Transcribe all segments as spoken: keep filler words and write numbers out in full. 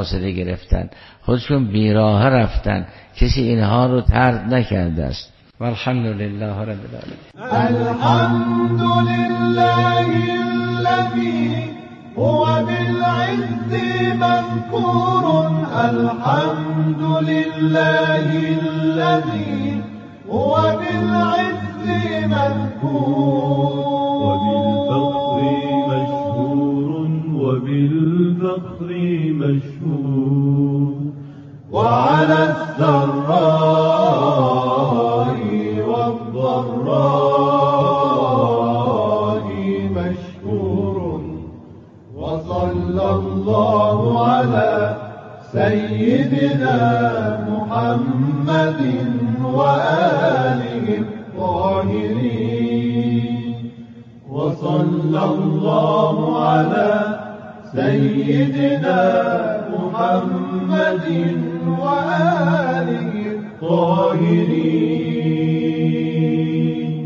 فاصله گرفتن، خودشون بیراه رفتن، کسی اینها رو طرد نکرده است. والحمد لله رب العالمین. الحمد لله الذی هو بالعز مذکور، الحمد لله الذی هو بالعز مذکور، وبالفخر مشهور، وعلى السراء والضراء مشهور، وصلى الله على سيدنا محمد وآله الطاهرين، وصلى الله على سيدنا محمد وآله الطاهرين.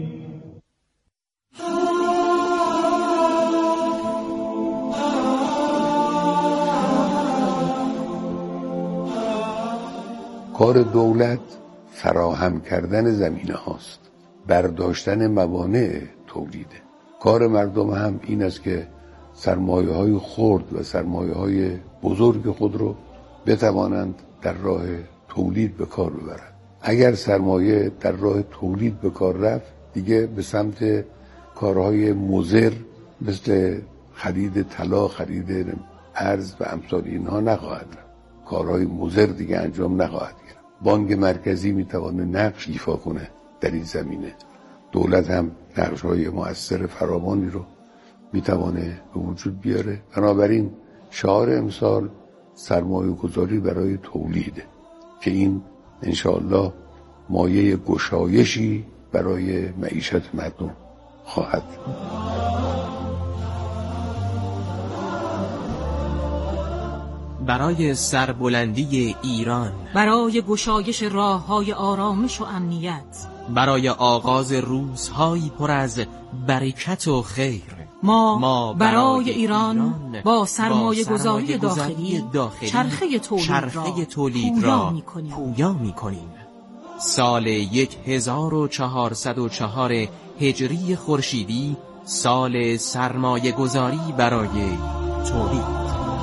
کار دولت فراهم کردن زمینه هاست، برداشتن موانع تولیده. کار مردم هم این است که سرمایه های خرد و سرمایه های بزرگ خود رو بتوانند در راه تولید به کار ببرند. اگر سرمایه در راه تولید به کار رفت، دیگه به سمت کارهای مضر مثل خرید طلا، خرید ارز و امثال اینها نخواهد رفت. کارهای مضر دیگه انجام نخواهد گرفت. بانک مرکزی میتونه نقش ایفا کنه در این زمینه. دولت هم نقش‌های مؤثر فراوانی رو میتونه به وجود بیاره. بنابراین شعار امسال سرمایه گذاری برای تولیده که این انشاءالله مایه گشایشی برای معیشت مردم خواهد. برای سربلندی ایران، برای گشایش راه‌های آرامش و امنیت، برای آغاز روزهایی پر از برکت و خیر، ما, ما برای, برای ایران, ایران با سرمایه گذاری داخلی, داخلی چرخه تولید چرخه را, تولید را پویا می کنیم. سال هزار و چهارصد و چهار هجری خورشیدی سال سرمایه گذاری برای تولید.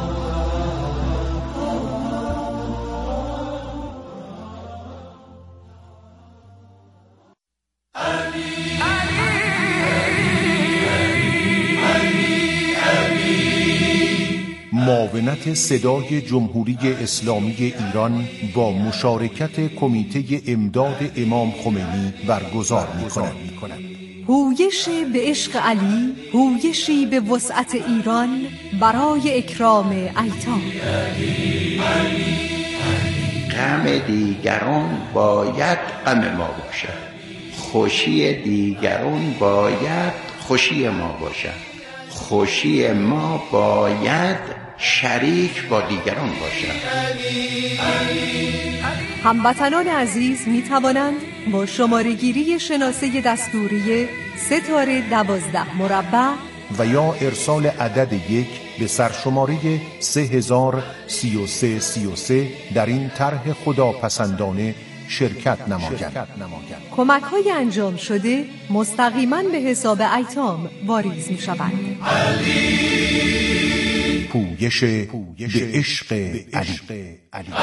معاونت صدای جمهوری اسلامی ایران با مشارکت کمیته امداد امام خمینی برگزار می‌کند. هویش به عشق علی، هویشی به وسعت ایران برای اکرام ایتام. غم دیگران باید غم ما باشد، خوشی دیگران باید خوشی ما باشد، خوشی ما باید شریک با دیگران باشد. هموطنان عزیز می توانند با شماره گیری شناسه دستوری ستاره دوازده مربع و یا ارسال عدد یک به سرشماره سه هزار سی و سه سی و سه در این طرح خداپسندانه شرکت نمایند. کمک های انجام شده مستقیما به حساب ایتام واریز می شوند. پویش به عشق علی.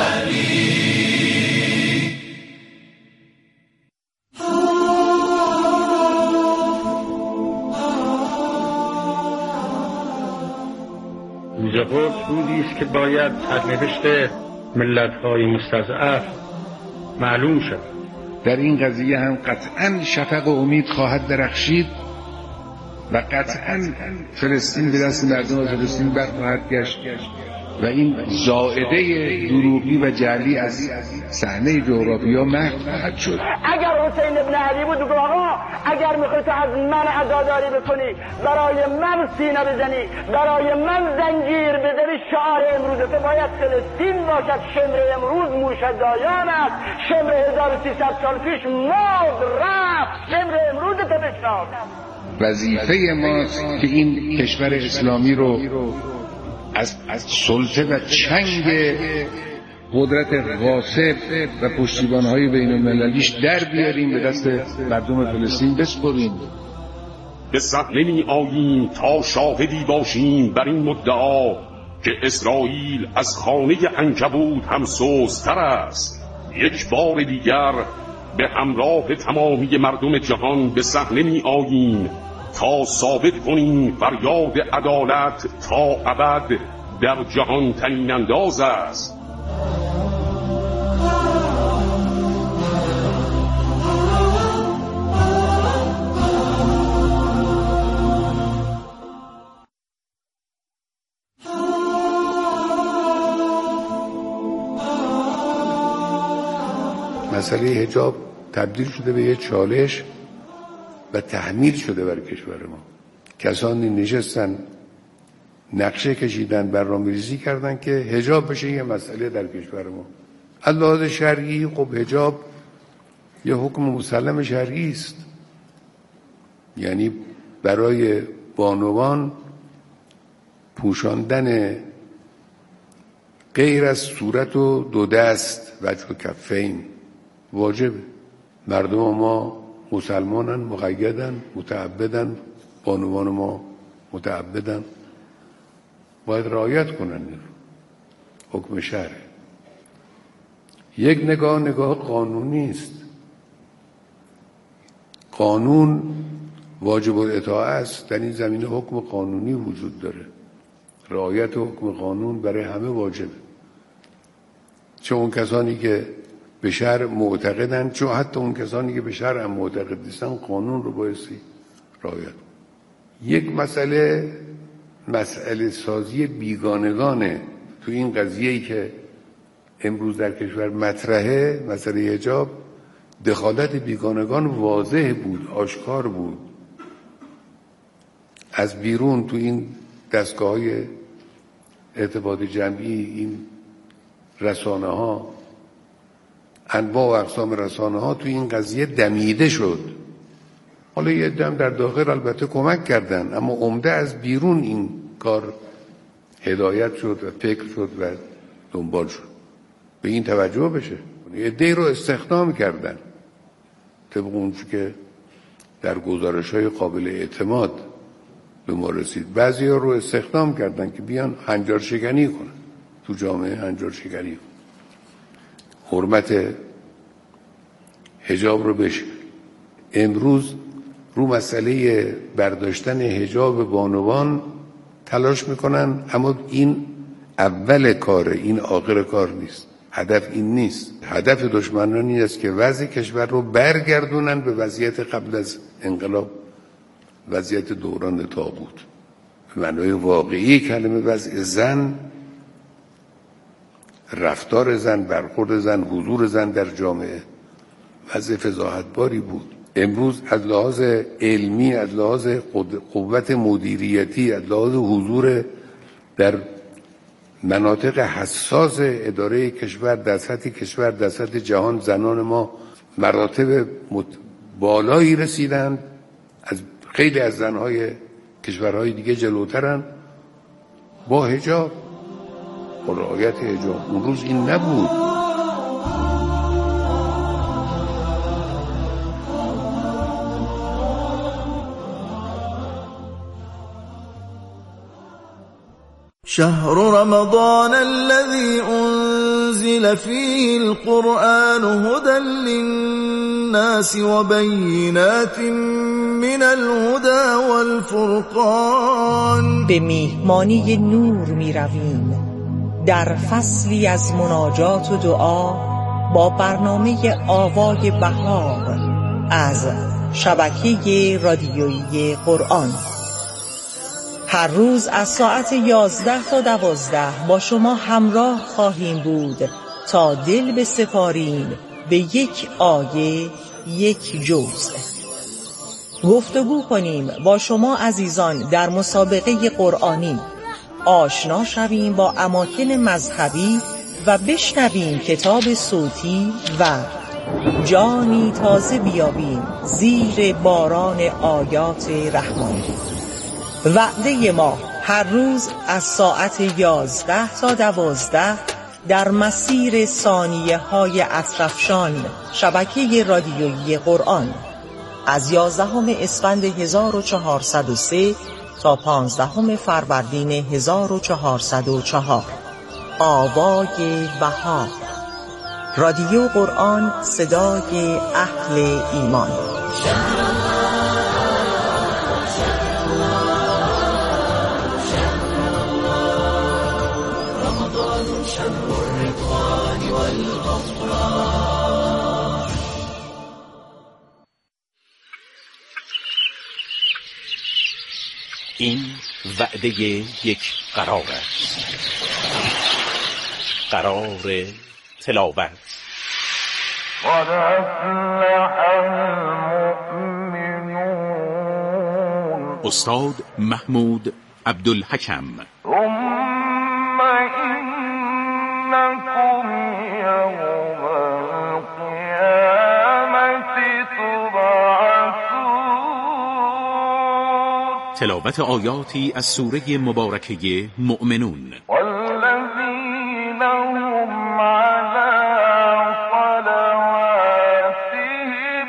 روز قدس روزی است که باید سرنوشت ملت‌های مستضعف معلوم شد. در این قضیه هم قطعاً شفق و امید خواهد درخشید و قطعاً فلسطین به دست مردم فلسطین برخواهد گشت و این زائده دروغی و جعلی از صحنه جغرافیا محو خواهد شد. اگر حسین ابن علی بود بگو آقا اگر میخوای تو از من عزاداری بکنی، برای من سینه بزنی، برای من زنجیر بزنی، شعار امروز تو باید فلسطین باشد. شمر امروز موشدایان است، شمر هزار و سیصد سال پیش مرد رفت، شمر امروز تو بشناس. وظیفه ماست که این کشور اسلامی رو از سلطه و چنگ قدرت غاصب و پشتیبان‌های بین‌المللیش در بیاریم، به دست مردم فلسطین بسپریم. به صحنه می آییم تا شاهدی باشیم بر این مدعا که اسرائیل از خانه عنکبوت هم سست‌تر است. یک بار دیگر به همراه تمامی مردم جهان به صحنه می آییم تا ثابت کنیم فریاد عدالت تا ابد در جهان طنین انداز است. مسئله حجاب تبدیل شده به یه چالش و تحمیل شده بر کشور ما. کسانی نشستن نقشه کشیدن، برنامه‌ریزی کردن که حجاب بشه یه مسئله در کشور ما. از لحاظ شرعی خب حجاب یه حکم مسلم شرعی است، یعنی برای بانوان پوشاندن غیر از صورت و دو دست وجه و کفین واجبه. مردم ما مسلمانن، مقیدن، متعبدن، بانوان ما متعبدن، باید رعایت کنن حکم شرع. یک نگاه نگاه قانونی است. قانون واجب الاطاعه است. در این زمینه حکم قانونی وجود داره. رعایت حکم قانون برای همه واجبه، چه اون کسانی که به شرع معتقدن، چه حتی اون کسانی که به شرع هم معتقد نیستن، قانون رو بایستی رعایت. یک مسئله مسئله سازی بیگانگانه تو این قضیه‌ای که امروز در کشور مطرحه، مسئله حجاب، دخالت بیگانگان واضح بود، آشکار بود. از بیرون تو این دستگاه‌های ارتباط جمعی، این رسانه ها، انواع و اقسام رسانه ها تو این قضیه دمیده شد. حالا یه دم در داخل البته کمک کردن، اما عمده از بیرون این کار هدایت شد و فکر شد و دنبال شد. به این توجه بشه. یه عده‌ای رو استخدام کردن طبق اون که در گزارش‌های قابل اعتماد به ما رسید. بعضی‌ها رو استخدام کردن که بیان هنجار شکنی کنن تو جامعه، هنجار شکنی کنن، حرمت حجاب رو بشه. امروز رو مسئله برداشتن حجاب بانوان تلاش میکنن، اما این اول کاره، این آخر کار نیست. هدف این نیست. هدف دشمنان این است که وضع کشور رو برگردونن به وضعیت قبل از انقلاب، وضعیت دوران طاغوت. به معنای واقعی کلمه وضع زن، رفتار زن، برخورد زن، حضور زن در جامعه وضع فضاحتباری بود. امروز از لحاظ علمی، از لحاظ قوت مدیریتی، از لحاظ حضور در مناطق حساس اداره کشور، در سطح کشور، در سطح جهان، زنان ما مراتب بالایی رسیدند. از خیلی از زنهای کشورهای دیگه جلوترن با حجاب، با رعایت حجاب. اون روز این نبود. شهر رمضان الذي أنزل فيه القرآن هدى للناس وبينات من الهدى والفرقان. به میهمانی نور می رویم در فصلی از مناجات و دعا با برنامه آوای بهار از شبکه رادیویی قرآن. هر روز از ساعت یازده تا دوازده با شما همراه خواهیم بود تا دل بسپاریم به یک آیه، یک جزء. گفتگو کنیم با شما عزیزان در مسابقه قرآنی، آشنا شویم با اماکن مذهبی و بشنویم کتاب صوتی و جانی تازه بیابیم زیر باران آیات رحمانی. وعده ما هر روز از ساعت یازده تا دوازده در مسیر ثانیه های اطرفشان شبکه رادیویی قرآن از یازدهم اسفند هزار و چهارصد و سه تا پانزدهم فروردین هزار و چهارصد و چهار. آوای بهار، رادیو قرآن، صدای اهل ایمان. این وعده یک قرار است، قرار تلاوت. قد افلح المؤمنون. استاد محمود عبدالحکم. ثم انکم یوم القیامة تبعثون. تلاوت آیاتی از سوره مبارکه مؤمنون. والذین هم علی صلواتهم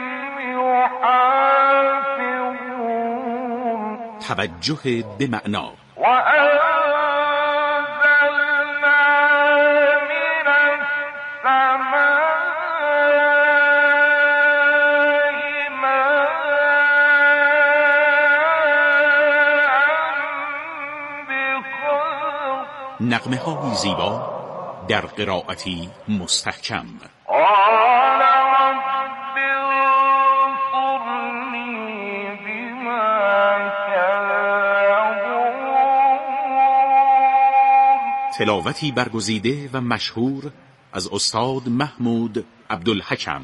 یحافظون. توجه به معنا. و انزلنا من السماء نغمه های زیبا در قرائتی مستحکم. قال رب انصرنی بما کذبون. تلاوتی برگزیده و مشهور از استاد محمود عبدالحکم.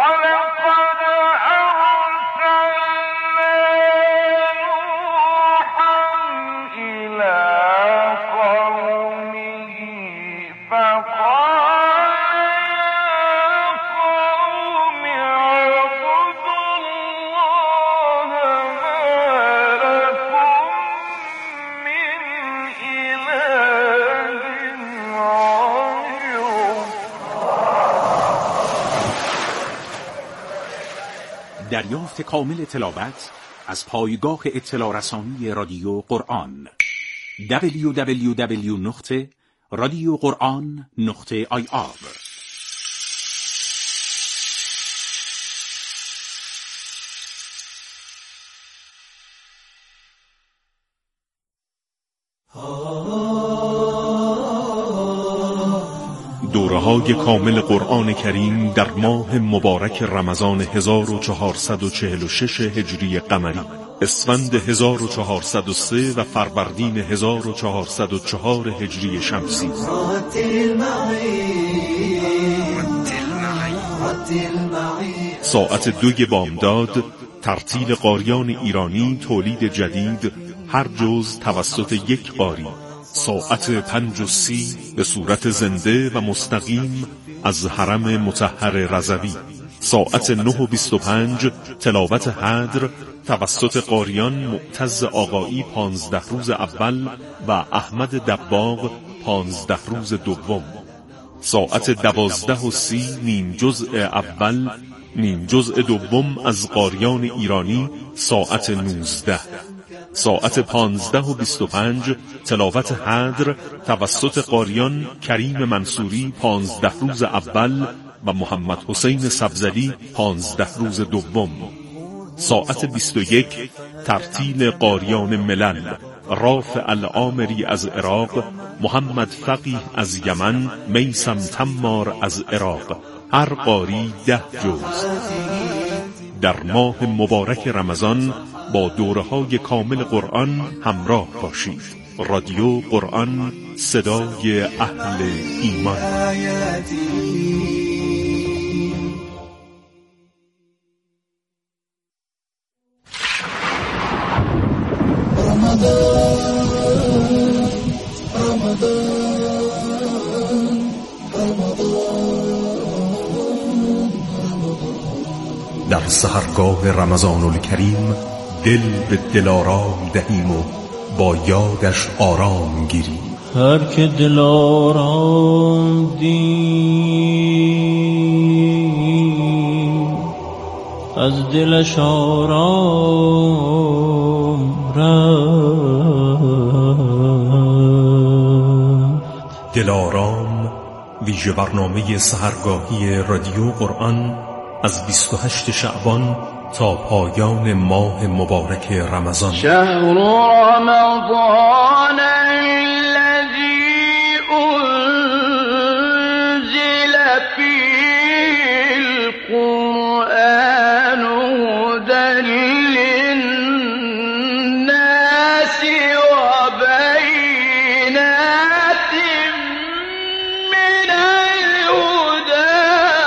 دریافت کامل تلاوت از پایگاه اطلاع رسانی رادیو قرآن دبلیو دبلیو دبلیو نقطه رادیو قرآن نقطه آی آر. دوره‌های کامل قرآن کریم در ماه مبارک رمضان هزار و چهارصد و چهل و شش هجری قمری، اسفند هزار و چهارصد و سه و فروردین هزار و چهارصد و چهار هجری شمسی. ساعت دوی بامداد، ترتیل قاریان ایرانی، تولید جدید، هر جز توسط یک قاری. ساعت پنج و سی به صورت زنده و مستقیم از حرم مطهر رضوی. ساعت نه و بیست و پنج تلاوت حدر توسط قاریان معتز آقایی پانزده روز اول و احمد دباغ پانزده روز دوم. ساعت دوازده و سی نیم جزء اول نیم جزء دوم از قاریان ایرانی ساعت نوزده. ساعت پانزده و بیست و پنج تلاوت حدر توسط قاریان کریم منصوری پانزده روز اول و محمد حسین سبزلی پانزده روز دوم. ساعت بیست و یک ترتیل قاریان ملل، رافع العامری از عراق، محمد فقیه از یمن، میسم تمار از عراق، هر قاری ده جز. در ماه مبارک رمضان با دوره‌های کامل قرآن همراه باشید. رادیو قرآن، صدای اهل ایمان. در سحرگاه رمضان الکریم دل به دلارام دهیم و با یادش آرام گیری. هر که دل آرام دید از دلش آرام رفت. دل آرام ویژه برنامه سحرگاهی رادیو قرآن از بیست و هشتم شعبان تا پایان ماه مبارک رمضان. شهر رمضان الذي انزل فيه القرآن هدى للناس وبينات من الهدى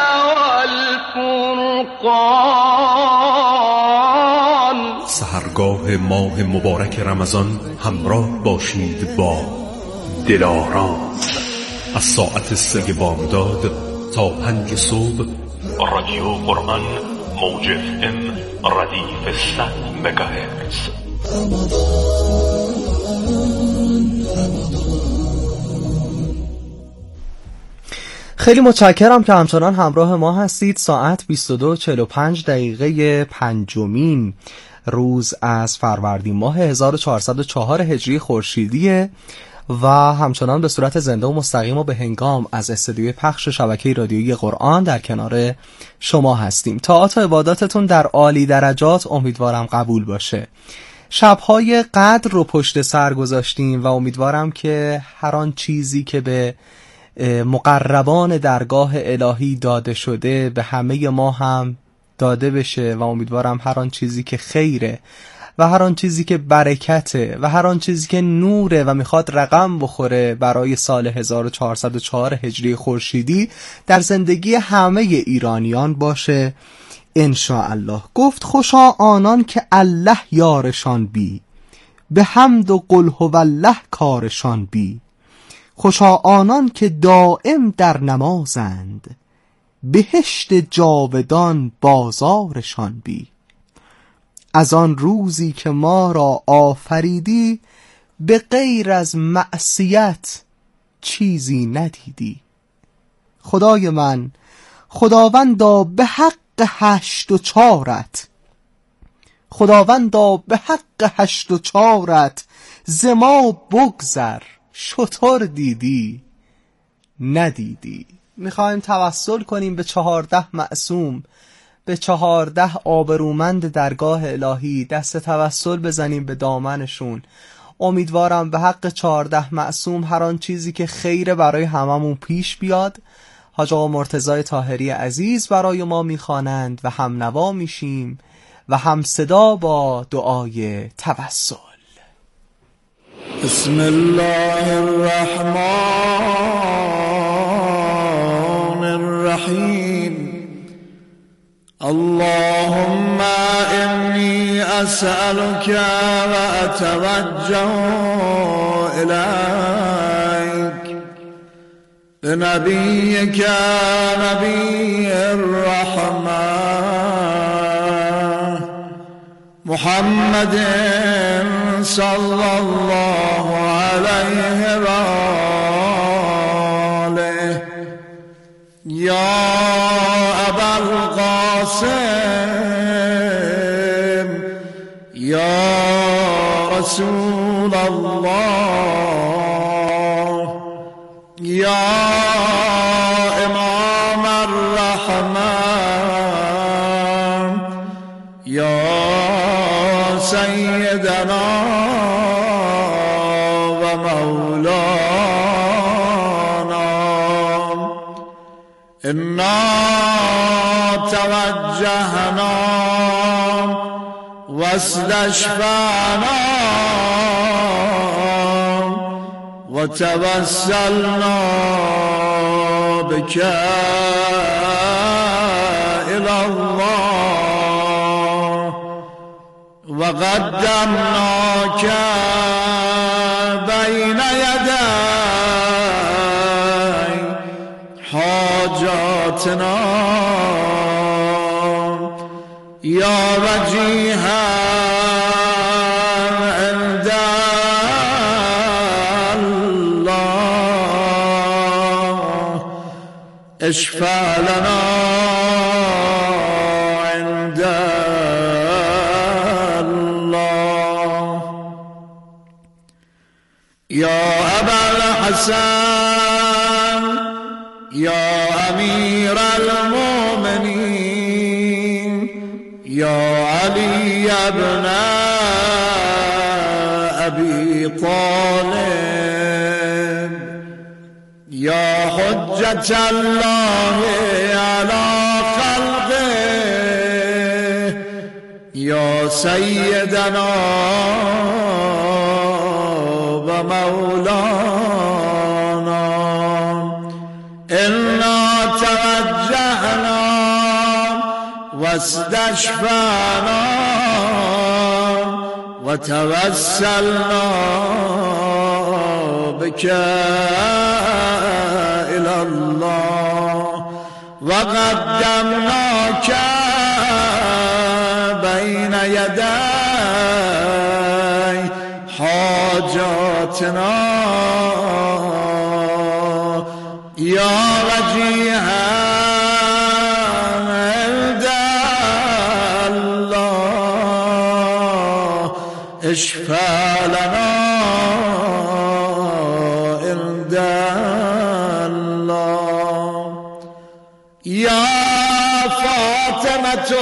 والفرقان. سحرگاه ماه مبارک رمضان همراه باشید با دلارام از ساعت سه بامداد تا پنج صبح. رادیو قرآن موج اف ام ردیف صد مگاهرتز. خیلی متشکرم که همچنان همراه ما هستید. ساعت بیست و دو و چهل و پنج دقیقه پنجمین روز از فروردین ماه هزار و چهارصد و چهار هجری خورشیدی و همچنان به صورت زنده و مستقیم و به هنگام از استودیوی پخش شبکه رادیویی قرآن در کنار شما هستیم. طاعات و عباداتتون در عالی درجات امیدوارم قبول باشه. شبهای قدر رو پشت سر گذاشتیم و امیدوارم که هر آن چیزی که به مقربان درگاه الهی داده شده به همه ما هم داده بشه و امیدوارم هر آن چیزی که خیره و هر آن چیزی که برکته و هر آن چیزی که نوره و میخواد رقم بخوره برای سال هزار و چهارصد و چهار هجری خورشیدی در زندگی همه ایرانیان باشه انشاءالله. گفت خوشا آنان که الله یارشان بی، به حمد و قل هوالله کارشان بی. خوشا آنان که دائم در نمازند، بهشت جاودان بازارشان بی. از آن روزی که ما را آفریدی، به غیر از معصیت چیزی ندیدی. خدای من، خداوندا به حق هشت و چارت، خداوندا به حق هشت و چارت ز ما بگذر، شطور دیدی ندیدی. میخوایم توسل کنیم به چهارده معصوم، به چهارده آبرومند درگاه الهی، دست توسل بزنیم به دامنشون. امیدوارم به حق چهارده معصوم هر آن چیزی که خیره برای هممون پیش بیاد. حاج آقا مرتضی طاهری عزیز برای ما میخوانند و هم نوا میشیم و هم صدا با دعای توسل. بسم الله الرحمن الرحیم. اللهم انی اسألك و اتوجه الیک بنبیک نبی الرحمه محمد صلی الله علیه و آله. یا ابوالقاسم یا رسول الله یا امام الرحمه یا سیدنا و مولانا. انا توجهنا واستشفعنا و توسلنا بك الى الله و قدمناک بین یدی حاجاتنا یا وجیها عندك اشفع لنا عند الله يا أبا الحسن يا أمير المؤمنين يا علي بن أبي طالب يا حجة الله على خلقه يا سيدنا ومولانا إنا توجهنا واستشفعنا وتوسلنا بك إلى الله وقدمناك بين يدي حاجاتنا يا وجيها عند الله اشفع لنا عند الله يا فاطمة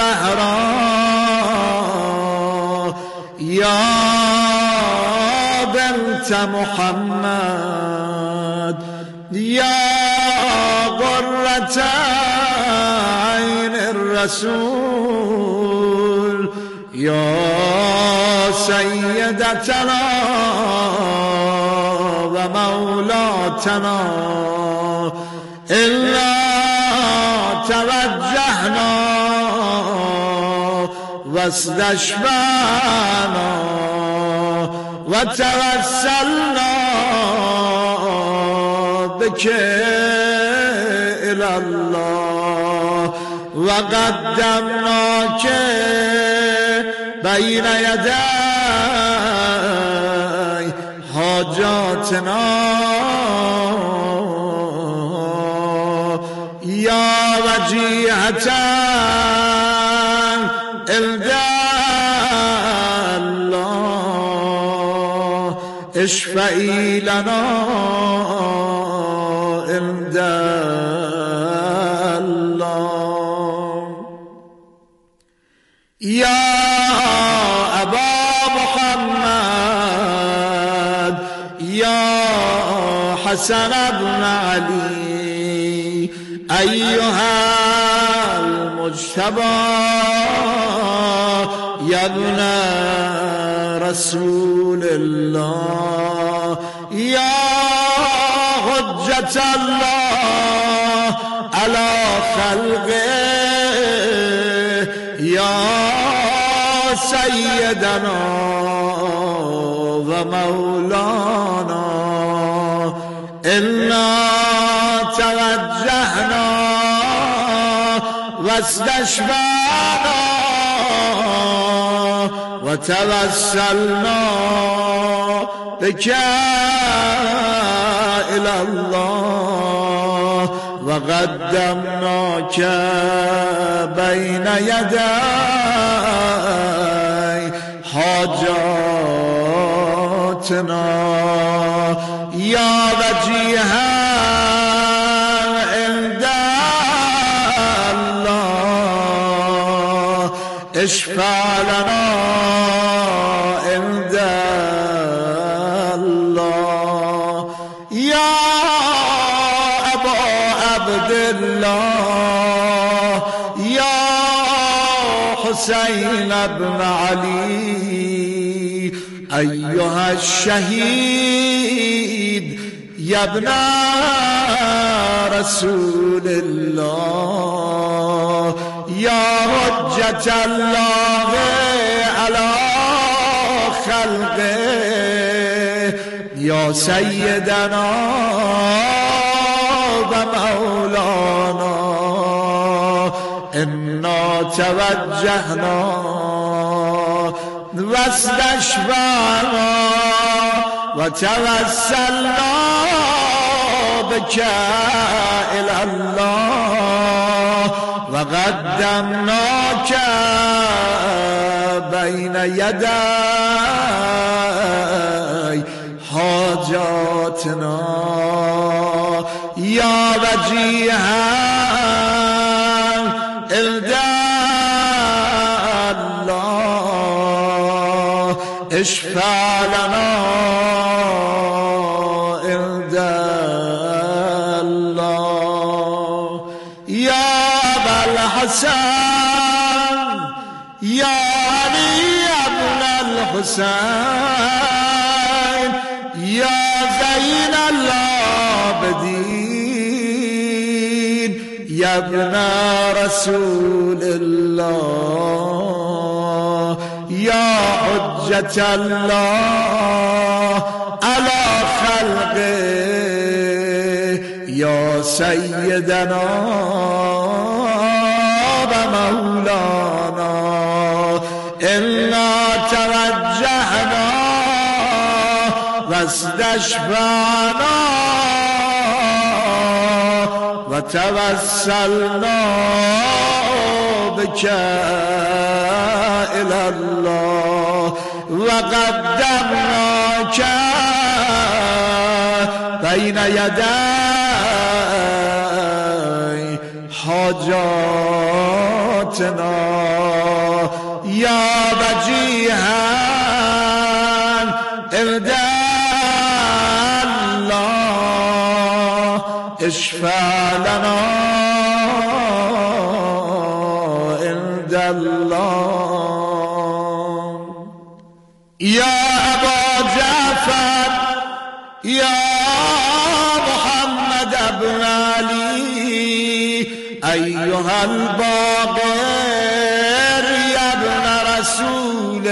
الزهراء يا بنت محمد يا قرة عين الرسول يا سيدتنا ومولاتنا إلا توجهنا واستشفعنا وتوسلنا بك إلى الله وقدمناك بين يدي حاجاتنا يا وجيهة عند الله اشفعي لنا عند الله يا أبا محمد يا حسن بن علي أيها المجتبى يا ابن رسول الله يا حجة الله على خلقه يا سيدنا ومولانا إنا توجهنا واستشفعنا وتوسلنا بك إلى الله وقدمناك بين يدي حاجاتنا يا وجيها عند الله اشفع لنا عند الله يا أبا عبد الله يا حسين بن علي أيها الشهيد يا ابن رسول الله يا حجة الله على خلقه يا سيدنا ومولانا إنا توجهنا واستشفعنا وتوسلنا بك إلى الله وقدمناك بین یدی حاجاتنا یا وجیها عند الله اشفع لنا عند الله یا ابا الحسن یا علی ابن الحسین یا زین العابدین یا ابن رسول الله یا حجت الله علی خلقه یا سیدنا و مولانا انا توجهنا واستشفعنا و توسلنا بك الى الله و قدمناك بین یدی حاجاتنا یا وجیها عند الله اشفع لنا عند الله یا ابا جعفر یا محمد ابن علی ایها الباقر یا ابن رسول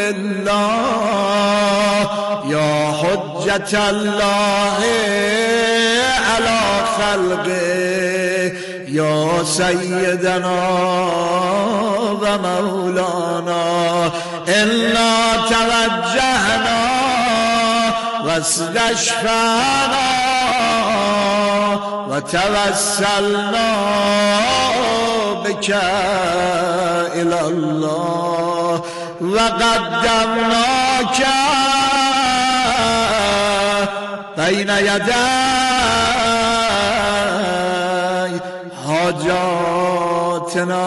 الله یا حجت الله علی خلقه یا سیدنا و مولانا انا توجهنا واستشفعنا و توسلنا بك الى الله و قدمناك بین یدی حاجاتنا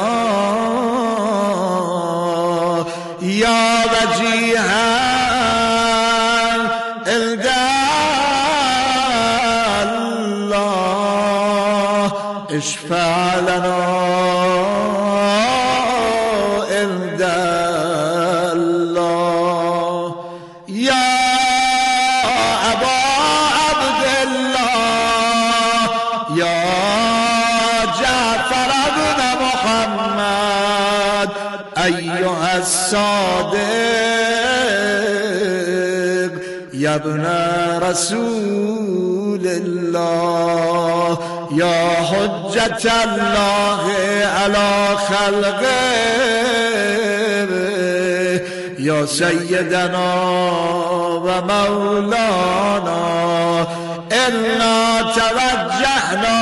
یا وجیها عند الله اشفع لنا عند الله یا ابا عبدالله یا جعفر ابن محمد ایها الصادق یا ابن رسول الله یا حجت الله علی خلقه یا سیدنا و مولانا انا توجهنا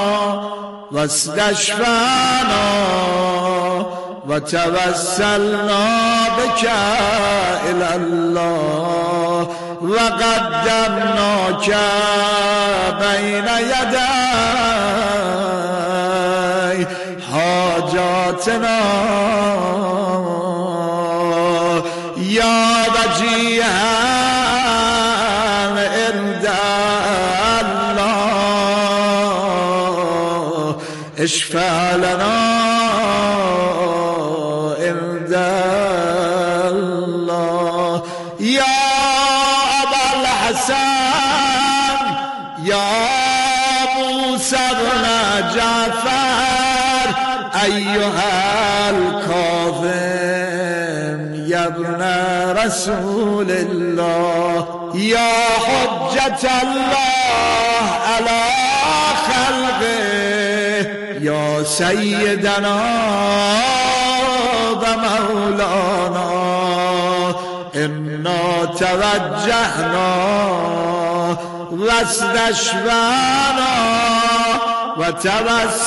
واستشفعنا و توسلنا بك الى الله و قدمناك بین یدی حاجاتنا یا وجیها عند الله اشفع لنا عند الله یا ابا الحسن یا موسی بن جعفر ایها الکاظم یا ابن رسول الله یا حجت الله علی خلقه یا سیدنا و مولانا انا توجهنا واستشفعنا و توسلنا